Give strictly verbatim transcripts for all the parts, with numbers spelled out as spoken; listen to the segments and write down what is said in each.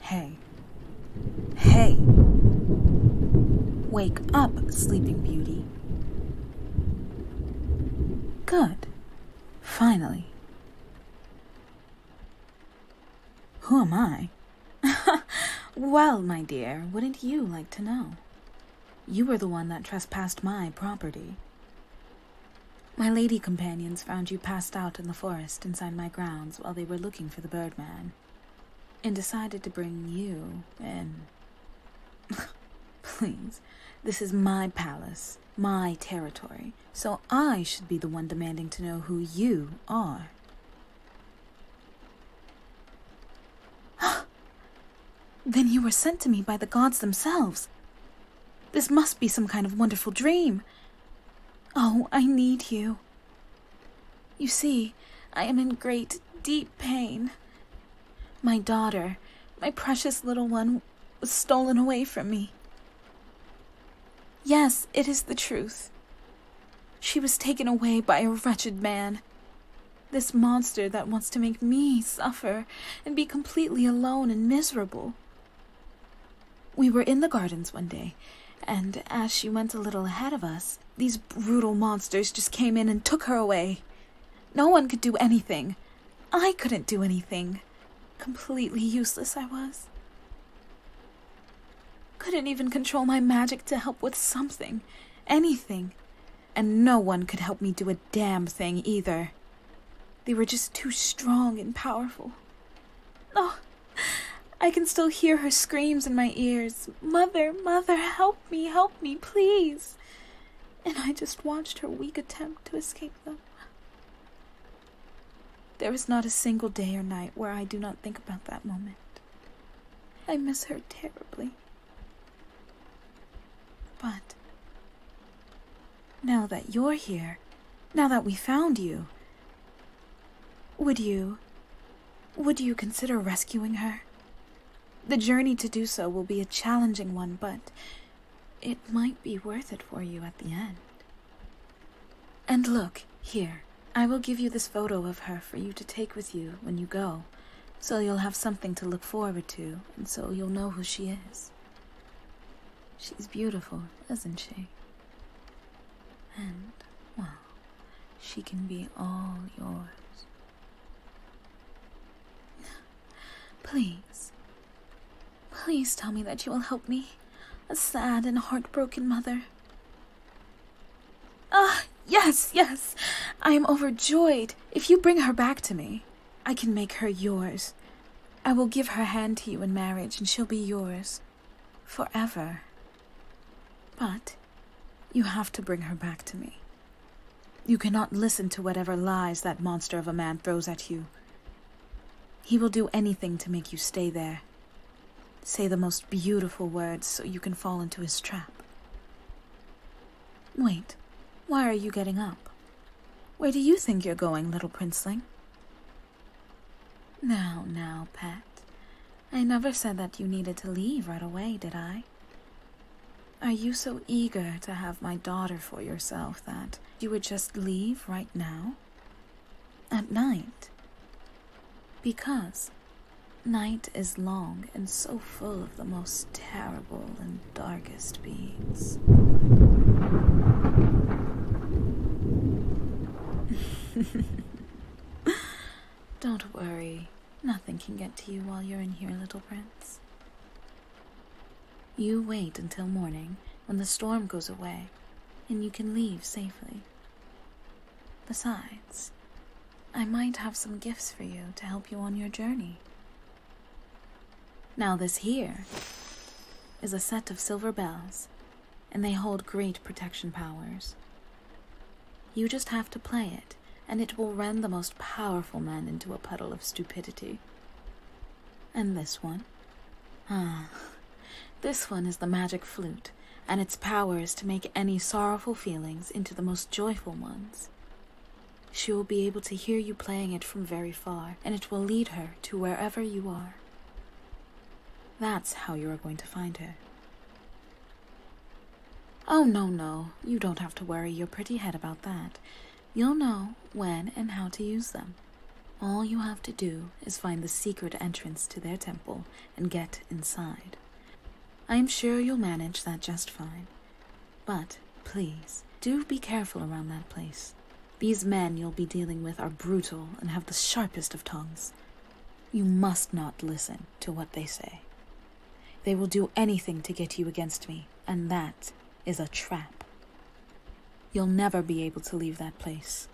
Hey. Hey. Wake up, Sleeping Beauty. Good. Finally. Who am I? Well, my dear, wouldn't you like to know? You were the one that trespassed my property. My lady companions found you passed out in the forest inside my grounds while they were looking for the Birdman, and decided to bring you in. Please, this is my palace, my territory, so I should be the one demanding to know who you are. Then you were sent to me by the gods themselves. This must be some kind of wonderful dream. Oh, I need you. You see, I am in great, deep pain. My daughter, my precious little one, was stolen away from me. Yes, it is the truth. She was taken away by a wretched man. This monster that wants to make me suffer and be completely alone and miserable. We were in the gardens one day, and as she went a little ahead of us, these brutal monsters just came in and took her away. No one could do anything. I couldn't do anything. Completely useless I was. Couldn't even control my magic to help with something, anything. And no one could help me do a damn thing either. They were just too strong and powerful. Oh, I can still hear her screams in my ears. Mother, mother, help me, help me, please. And I just watched her weak attempt to escape them. There is not a single day or night where I do not think about that moment. I miss her terribly. But now that you're here, now that we found you, would you, would you consider rescuing her? The journey to do so will be a challenging one, but it might be worth it for you at the end. And look, here, I will give you this photo of her for you to take with you when you go, so you'll have something to look forward to, and so you'll know who she is. She's beautiful, isn't she? And, well, she can be all yours. Please, please tell me that you will help me, a sad and heartbroken mother. Ah, yes, yes, I am overjoyed. If you bring her back to me, I can make her yours. I will give her hand to you in marriage, and she'll be yours forever. But you have to bring her back to me. You cannot listen to whatever lies that monster of a man throws at you. He will do anything to make you stay there. Say the most beautiful words so you can fall into his trap. Wait, why are you getting up? Where do you think you're going, little princeling? Now, now, pet. I never said that you needed to leave right away, did I? Are you so eager to have my daughter for yourself that you would just leave right now? At night? Because night is long and so full of the most terrible and darkest beings. Don't worry, nothing can get to you while you're in here, little prince. You wait until morning when the storm goes away and you can leave safely. Besides, I might have some gifts for you to help you on your journey. Now this here is a set of silver bells, and they hold great protection powers. You just have to play it, and it will rend the most powerful man into a puddle of stupidity. And this one? Ah, this one is the magic flute, and its power is to make any sorrowful feelings into the most joyful ones. She will be able to hear you playing it from very far, and it will lead her to wherever you are. That's how you are going to find her. Oh, no, no, you don't have to worry your pretty head about that. You'll know when and how to use them. All you have to do is find the secret entrance to their temple and get inside. I am sure you'll manage that just fine. But, please, do be careful around that place. These men you'll be dealing with are brutal and have the sharpest of tongues. You must not listen to what they say. They will do anything to get you against me, and that is a trap. You'll never be able to leave that place.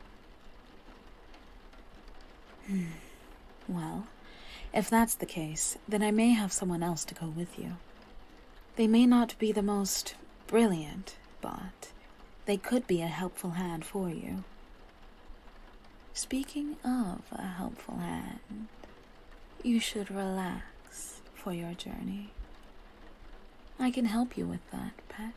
Hmm. Well, if that's the case, then I may have someone else to go with you. They may not be the most brilliant, but they could be a helpful hand for you. Speaking of a helpful hand, you should relax for your journey. I can help you with that, pet.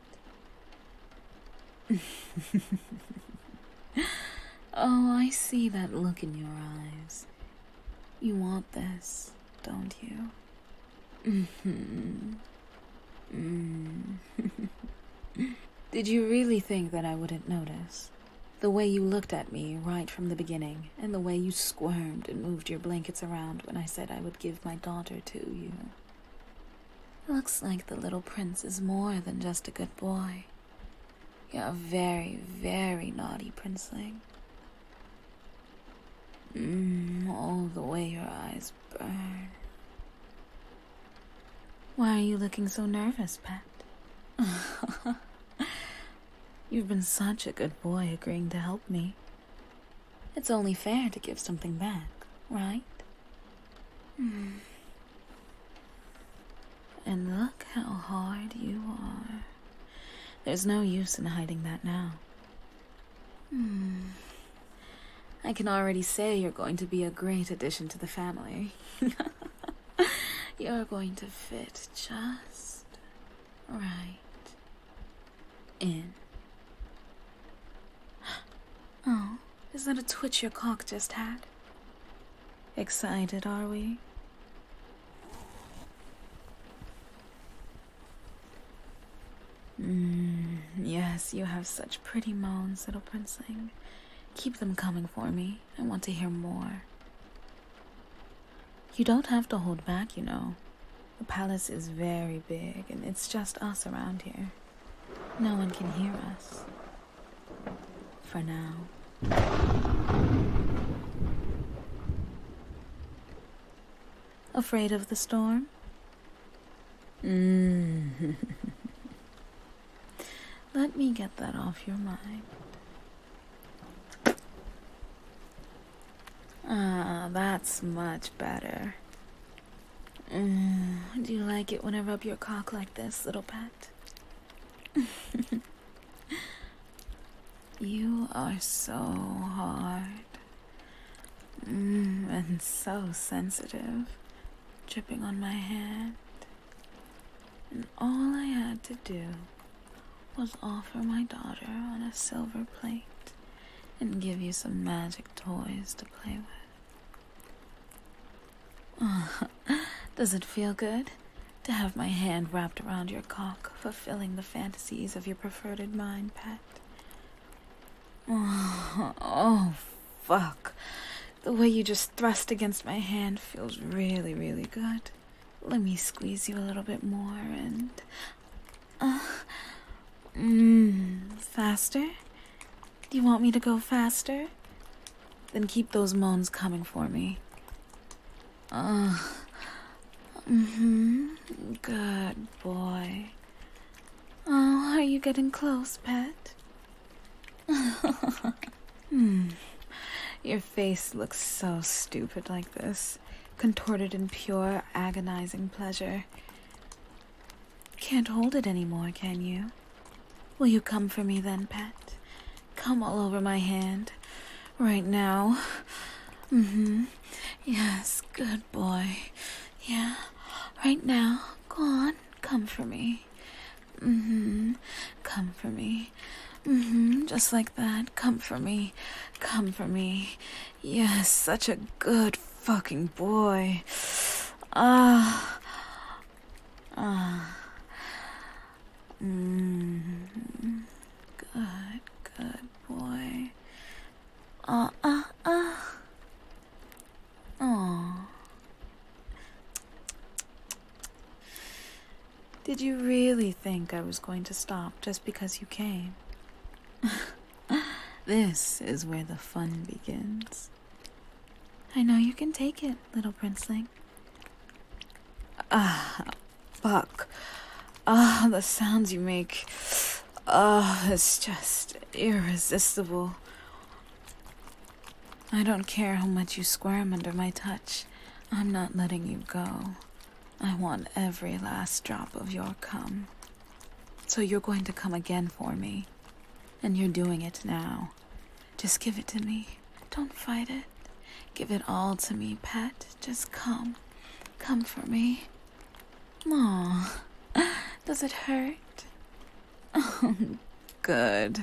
Oh, I see that look in your eyes. You want this, don't you? Mm-hmm. Mm. Did you really think that I wouldn't notice? The way you looked at me right from the beginning, and the way you squirmed and moved your blankets around when I said I would give my daughter to you. Looks like the little prince is more than just a good boy. You're a very, very naughty princeling. Mmm, oh, the way your eyes burn. Why are you looking so nervous, pet? You've been such a good boy agreeing to help me. It's only fair to give something back, right? Mm. And look how hard you are. There's no use in hiding that now. Hmm. I can already say you're going to be a great addition to the family. You're going to fit just right in. Oh, is that a twitch your cock just had? Excited, are we? Mm, yes, you have such pretty moans, little princeling. Keep them coming for me. I want to hear more. You don't have to hold back, you know. The palace is very big, and it's just us around here. No one can hear us. For now. Afraid of the storm? Mm. Let me get that off your mind. Ah, that's much better. Mm, do you like it when I rub your cock like this, little pet? You are so hard. Mm, and so sensitive, dripping on my hand. And all I had to do was offer my daughter on a silver plate and give you some magic toys to play with. Oh, does it feel good to have my hand wrapped around your cock, fulfilling the fantasies of your perverted mind, pet? Oh, oh, fuck. The way you just thrust against my hand feels really, really good. Let me squeeze you a little bit more and... Uh, mmm, faster? Do you want me to go faster? Then keep those moans coming for me. Uh, mm-hmm, good boy. Oh, are you getting close, pet? Hmm. Your face looks so stupid like this, contorted in pure, agonizing pleasure. Can't hold it anymore, can you? Will you come for me then, pet? Come all over my hand, right now. Mm-hmm. Yes, good boy. Yeah, right now. Go on, come for me. Mm-hmm. Come for me. Mm-hmm, just like that. Come for me. Come for me. Yes, such a good fucking boy. Ah. Ah. Mm-hmm. Good, good boy. Ah, ah, ah. Did you really think I was going to stop just because you came? This is where the fun begins. I know you can take it, little princeling. Ah, Buck. Ah, the sounds you make. Ah, it's just irresistible. I don't care how much you squirm under my touch. I'm not letting you go. I want every last drop of your cum. So you're going to come again for me. And you're doing it now. Just give it to me. Don't fight it. Give it all to me, pet. Just come. Come for me. Aw. Does it hurt? Oh, good.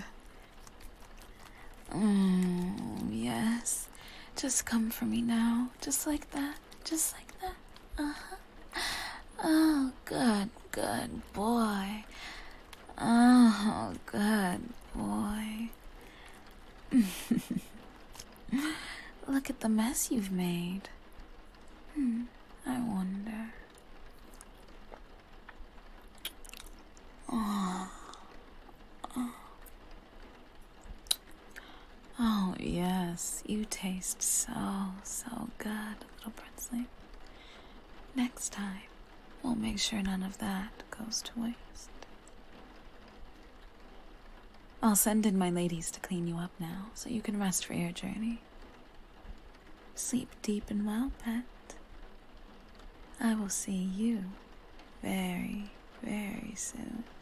Oh, yes. Just come for me now. Just like that. Just like that. Uh-huh. Oh, good, good boy. Oh, good boy. Look at the mess you've made. Hmm, I wonder. Oh. Oh. Oh, yes, you taste so, so good, little princeling. Next time, we'll make sure none of that goes to waste. I'll send in my ladies to clean you up now, so you can rest for your journey. Sleep deep and well, pet. I will see you very, very soon.